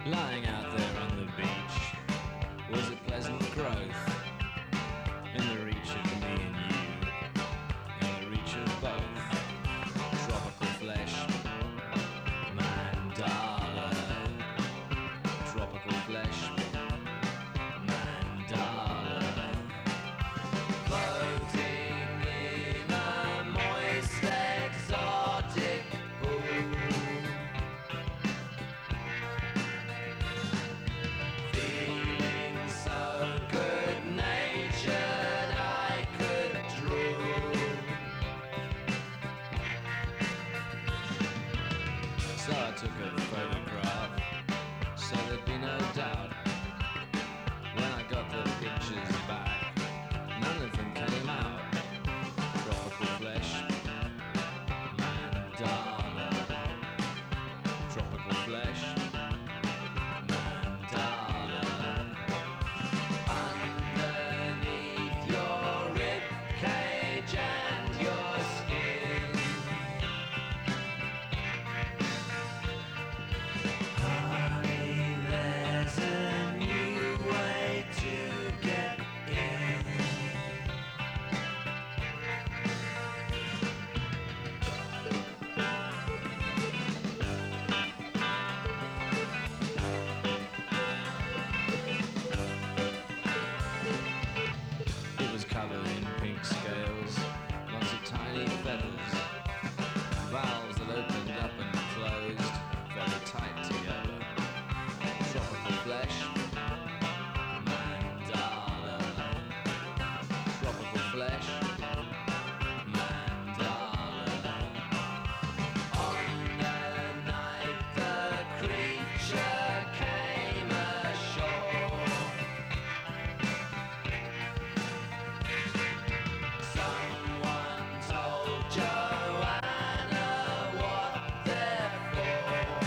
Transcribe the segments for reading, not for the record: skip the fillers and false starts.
Lying out there on the beach was a pleasant growth in the reach of me and you, in the reach of both. Tropical flesh, mandala. Tropical flesh, mandala. Floating in a moist exotic pool. Feeling so good-natured I could drool. So I took a photograph, so there'd be no doubt. When I got the pictures back, none of them came out. Tropical flesh, mandala. Tropical flesh, mandala. Underneath your rib cage and your skin, honey, there's a new way to get in. It was covered in pink scales, lots of tiny feathers, valves that opened up and closed very tight together. Tropical flesh, mandala. Tropical flesh, mandala. On the night the creature came ashore, someone told Joanna what they're for.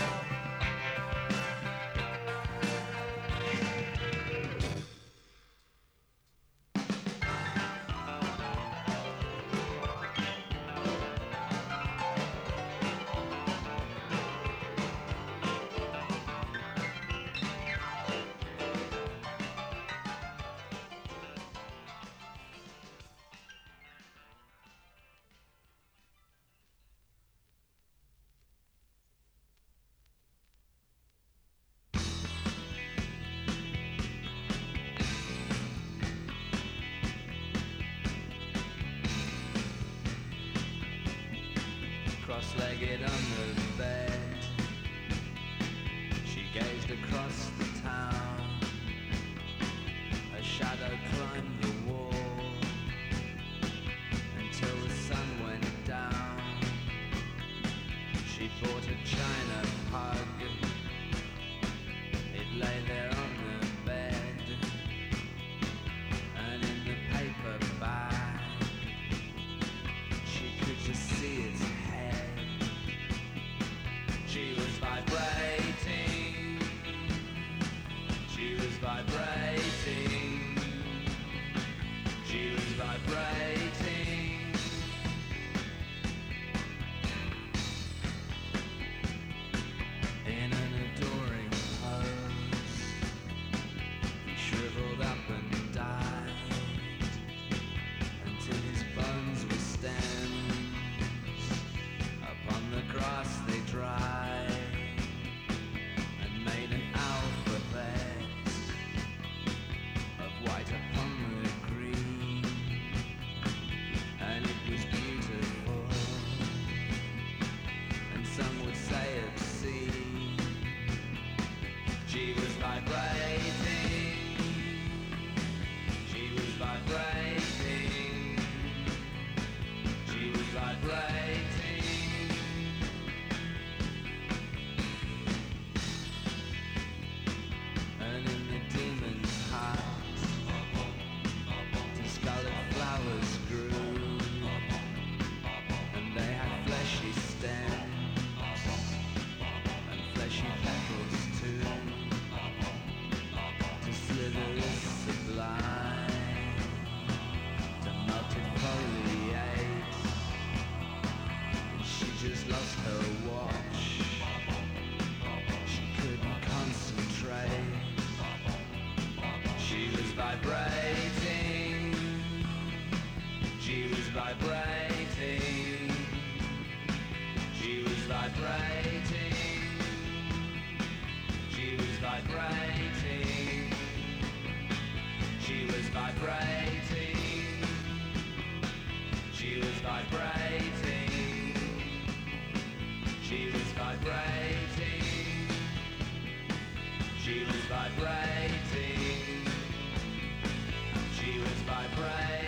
Cross-legged on the bed, she gazed across the town. A shadow climbed the wall until the sun went down. She bought a china pug, it lay there on the bed, and in the paper bag she could just see its head. She was vibrating, she was vibrating, she was vibrating. In an adoring pose, he shriveled up and died until his bones were stems. Upon the grass they dried and made an alphabet of white upon the green, and it was beautiful, and some would say obscene. She was vibrating, she was vibrating, she was vibrating. And in the demon's heart, discolored flowers grew, and they had fleshy stems and fleshy petals too. To slither is sublime, to multifoliate, and she just lost her watch. She couldn't concentrate. vibrating. She was vibrating. She was vibrating. She was vibrating. She was vibrating. She was vibrating. She was vibrating.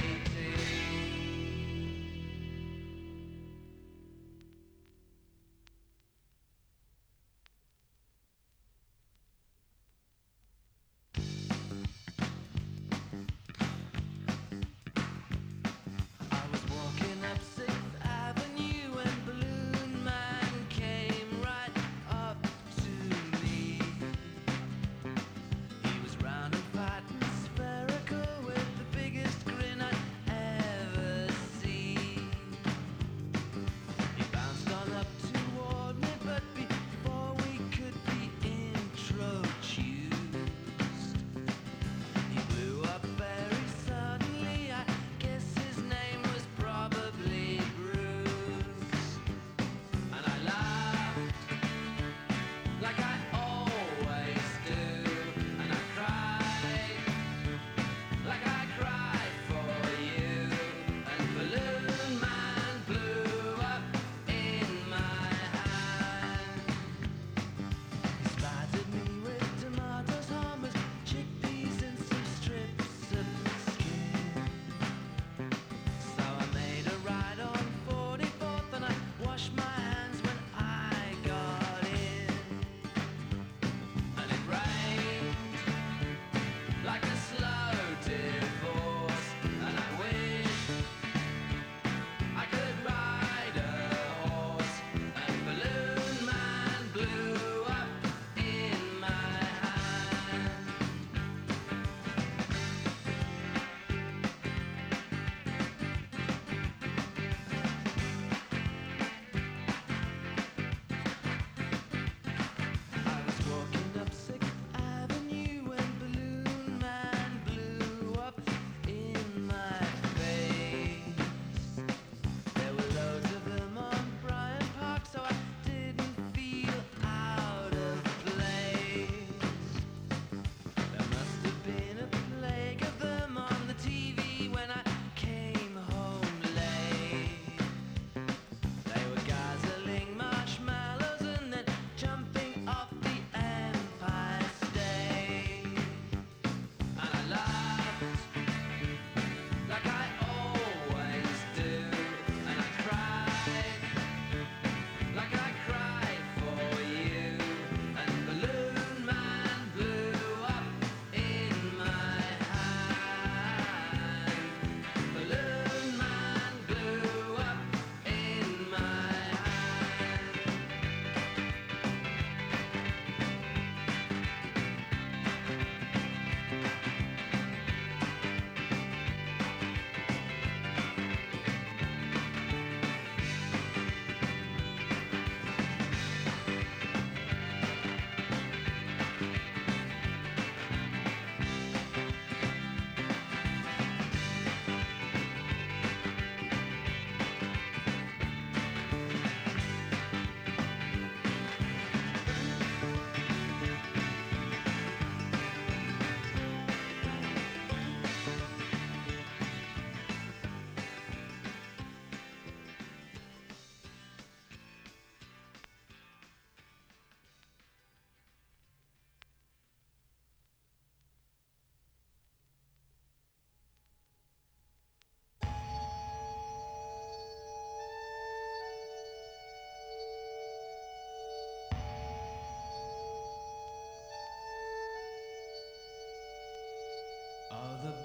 Are the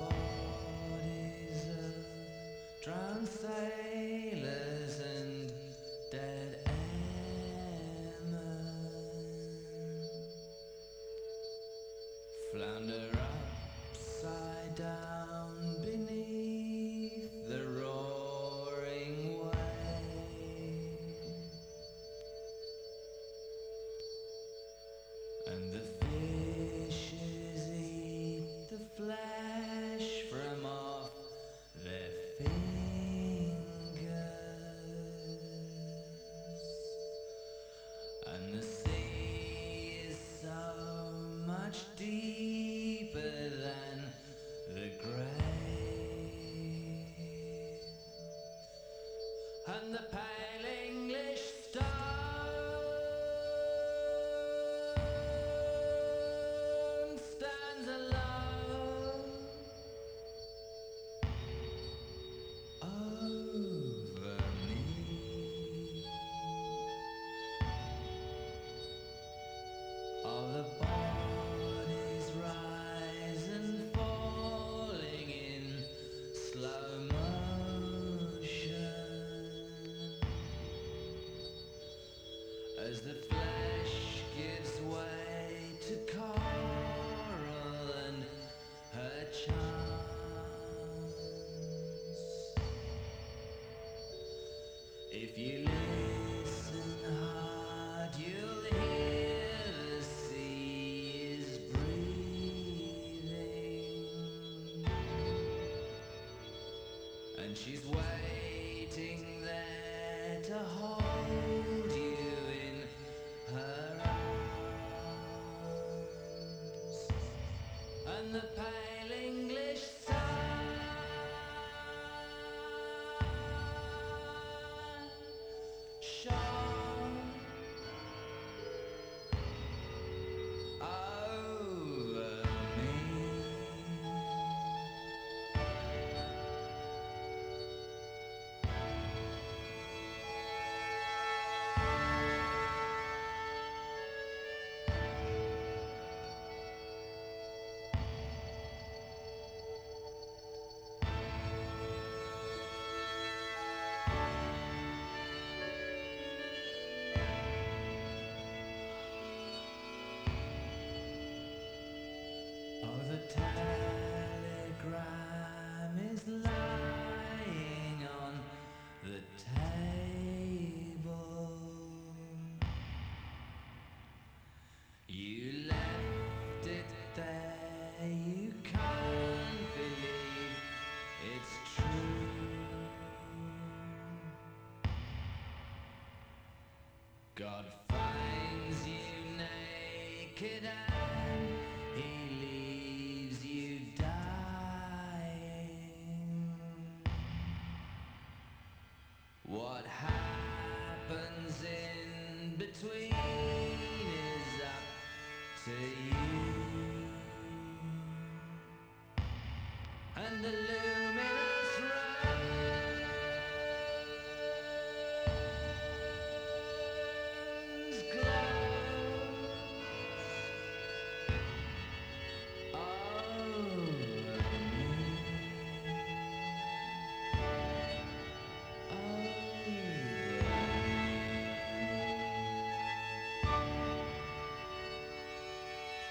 bodies of drowned sailors and dead airmen flounder upside down beneath the roaring wave, and the fishes eat the flesh from off their fingers. and the pale English stone stands alone over me. All the bodies rise and falling in slow motion as the flesh gives way to coral and her charms. If you listen hard, you'll hear the sea is breathing, and she's waiting there to hold you in her arms. And the pale English sun shone over me. Oh, the telegram is lying on the table. You left it there, you can't believe it's true. God finds you naked and he leaves you dying. What happens in between is up to you. And the luminous rose glows over me. Over me.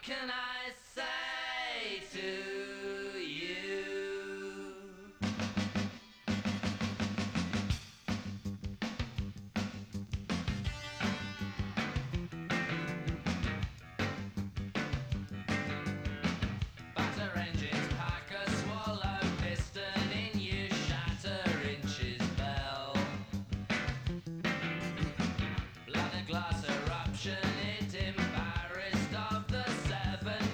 can I say to you? Batter engines pack a swallow piston in you, shatter inches bell. Blood and glass eruption, it embarrassed of the 7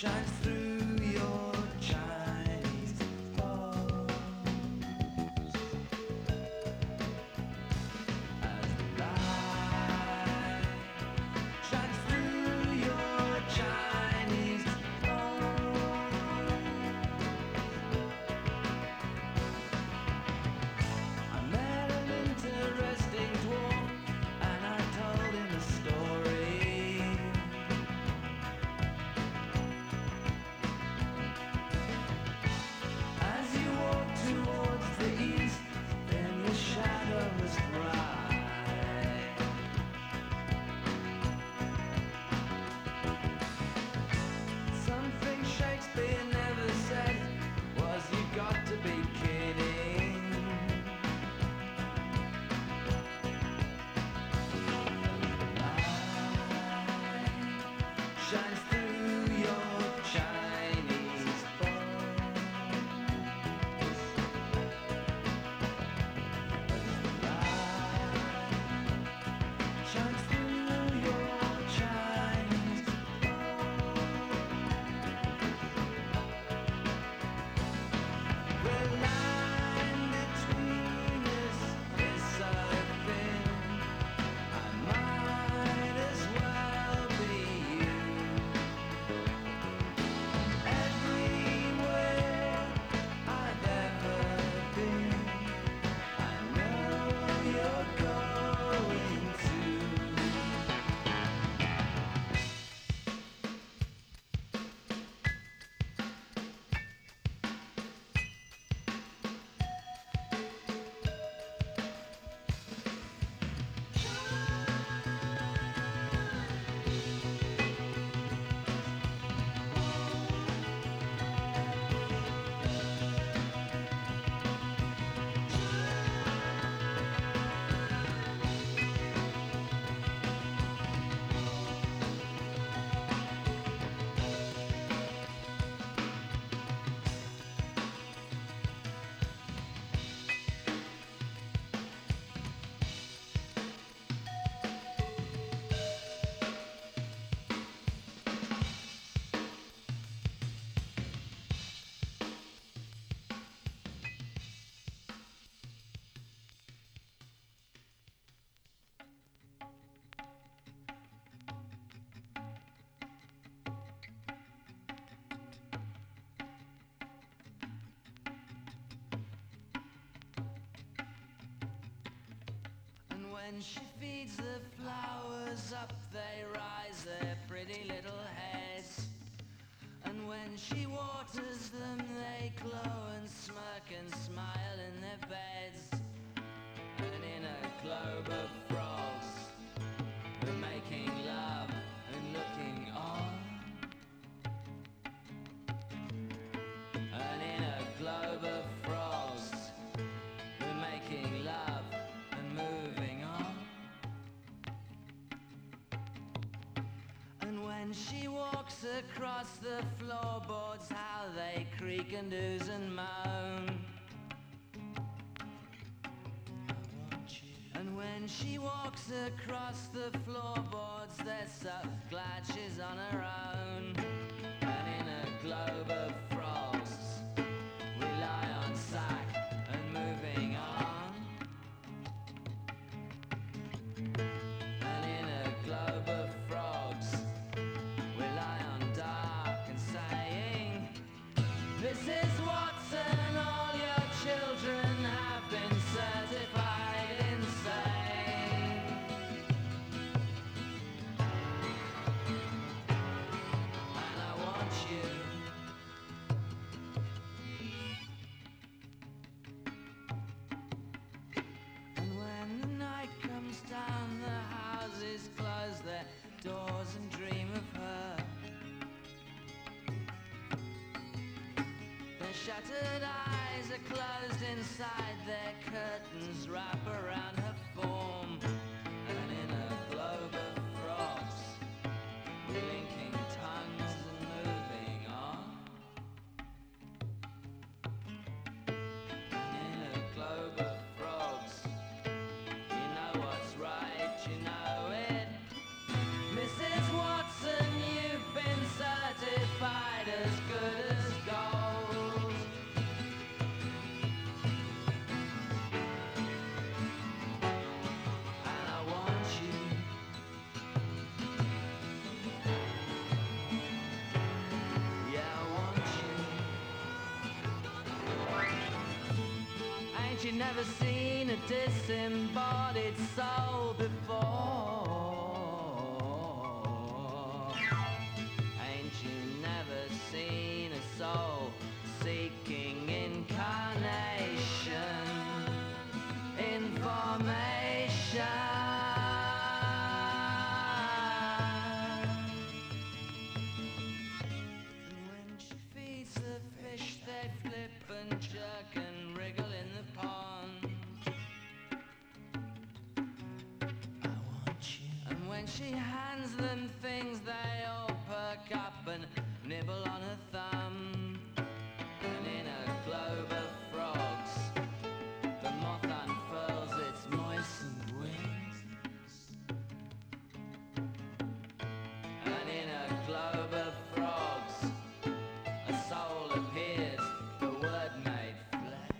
shines through your Chinese balls as the light shines through your Chinese balls. I met an interesting dwarf and I told him a story. As you walk towards the east, then your shadow was bright. Something Shakespeare never said was you got to be kidding. Shines through your Chinese balls. Shines through your Chinese balls. The line between us is so thin. I might as well be you. Everywhere I've ever been, I know you're going to. And when she feeds the flowers up, they rise their pretty little heads. And when she waters them, they glow and smirk and smile in their beds. And in a globe of frogs, they're making love and looking on. And in a globe of frogs, they're making love and moving on. And when she walks across the floorboards, how they creak and ooze and moan. And when she walks across the floorboards, they're so glad she's on her own. And in a globe of frogs, we lie on sack and moving on. And in a globe of frogs, we lie on dark and saying, this is Watson, all your children have been certified insane. And I want you. And when the night comes down, the houses close their doors and dream of her. Their shattered eyes are closed inside, their curtains wrap around her form. And in a globe of frogs, we're linking tongues and moving on. And in a globe of frogs, you know what's right, you know it. Mrs. Watson, you've been certified Ain't you never seen a disembodied soul before? Ain't you never seen a soul seeking incarnation, information? And when she feeds the fish, they flip and jerk and wriggle in the pond. I want you. And when she hands them things, they all perk up and nibble on her thumb. And in a globe of frogs, the moth unfurls its moistened wings. And in a globe of frogs, a soul appears, the word made flesh.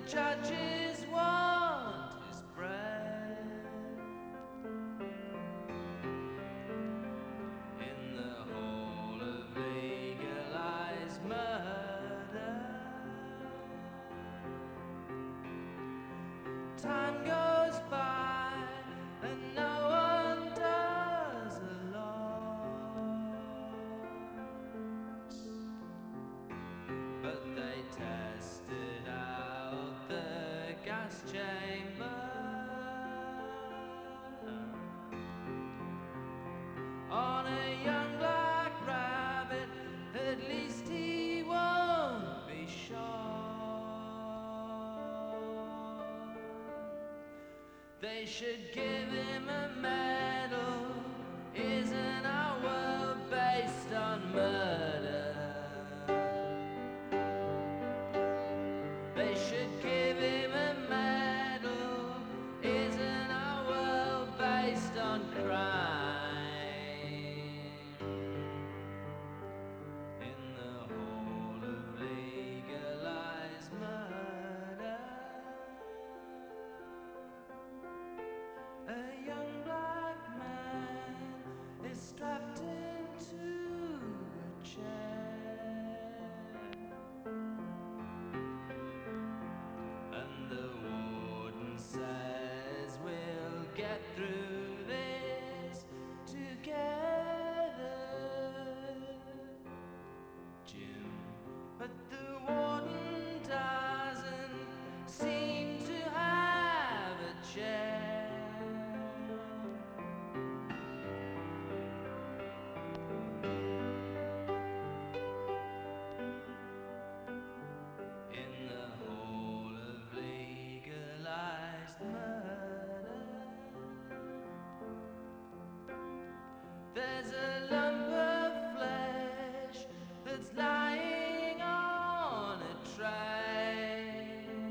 judges want his bread. In the hall of legalized murder, time goes by and no one does a lot, but they tested out the gas chamber on a young black rabbit. At least he won't be shot. They should give him a medal. Isn't our world based on murder? They should give him a medal. Isn't our world based on crime? In the hall of legalized murder, a young black man is strapped into a chair, and the warden says we'll get through this together, Jim. But the warden doesn't seem to have a chair. In the hall of legalized murder, there's a lump of flesh that's lying on a tray.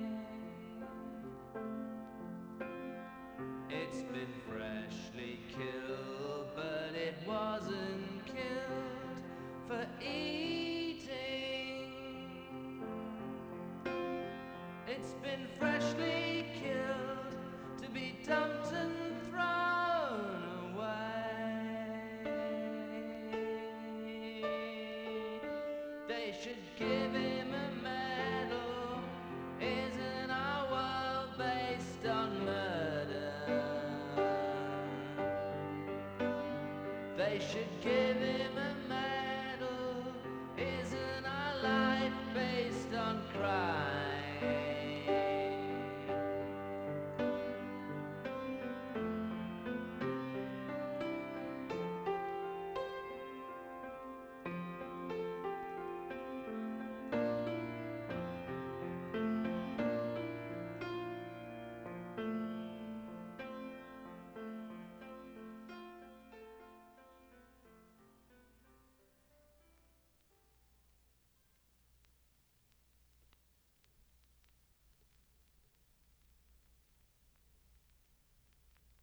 It's been freshly killed, but it wasn't killed for eating. It's been freshly killed to be dumped and